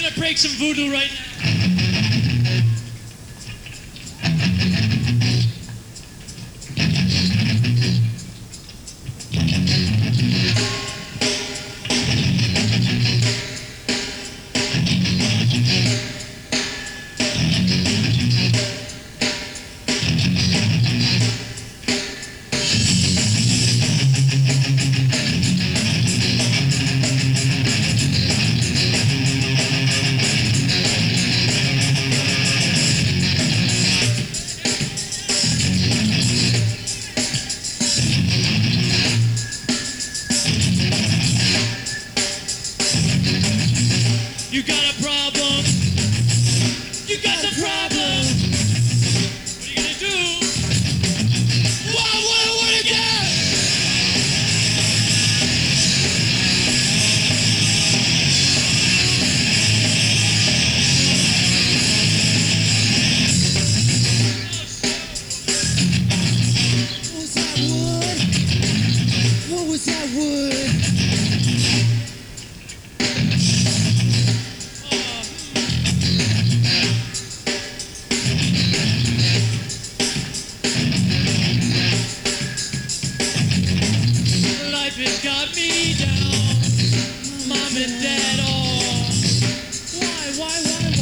gotta break some voodoo right now. You got a problem. You got some problem. What are you gonna do? What again? What was that wood? Life has got me down. Mom and dad all. Why? What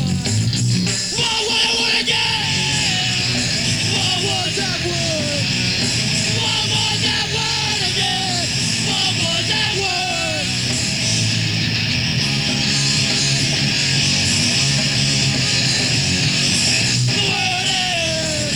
again? What was that word? What was that word again? What was that word? The word is.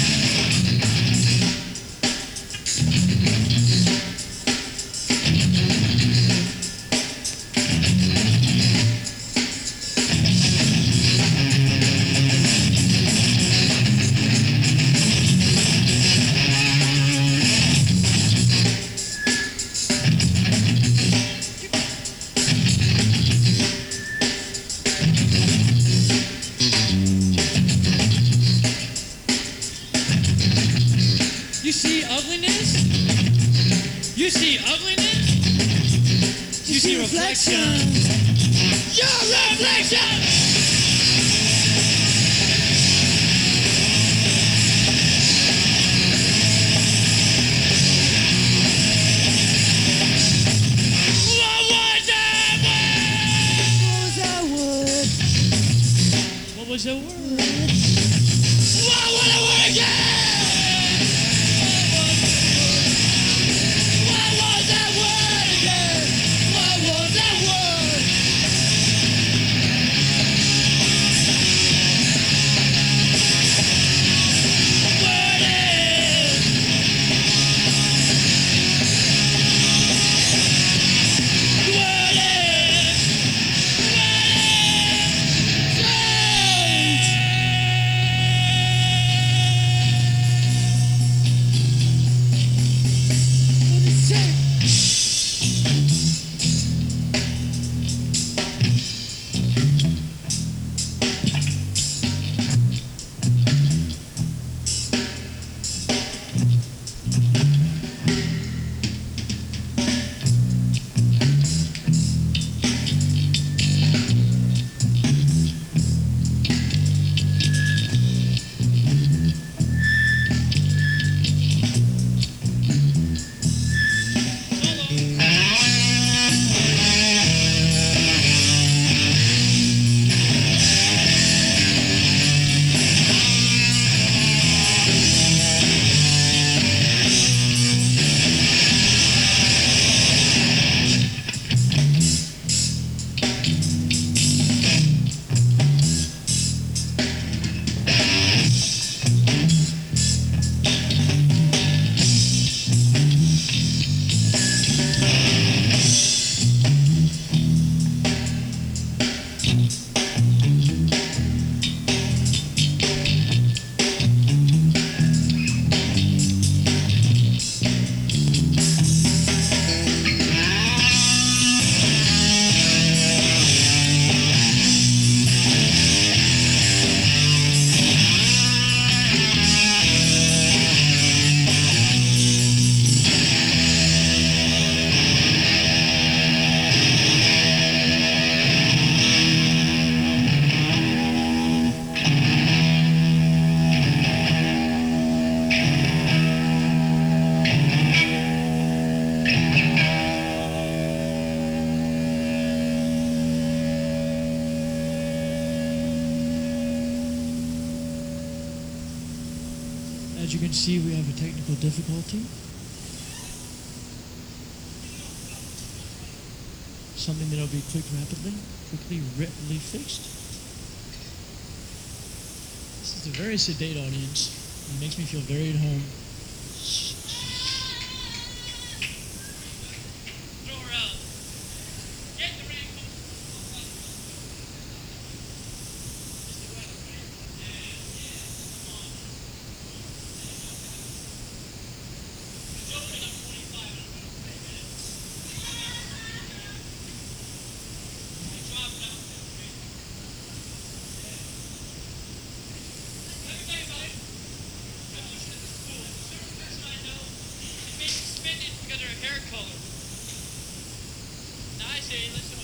You see ugliness? You see ugliness? You see reflections? Your reflection! What was that word? What was that word? What was the word? What was the word again? What was that word again? What was that word? The word is. The word is. The word is. Change. As you can see, we have a technical difficulty. Something that'll be quickly fixed. This is a very sedate audience. It makes me feel very at home. Hair color. Nice, hey, listen.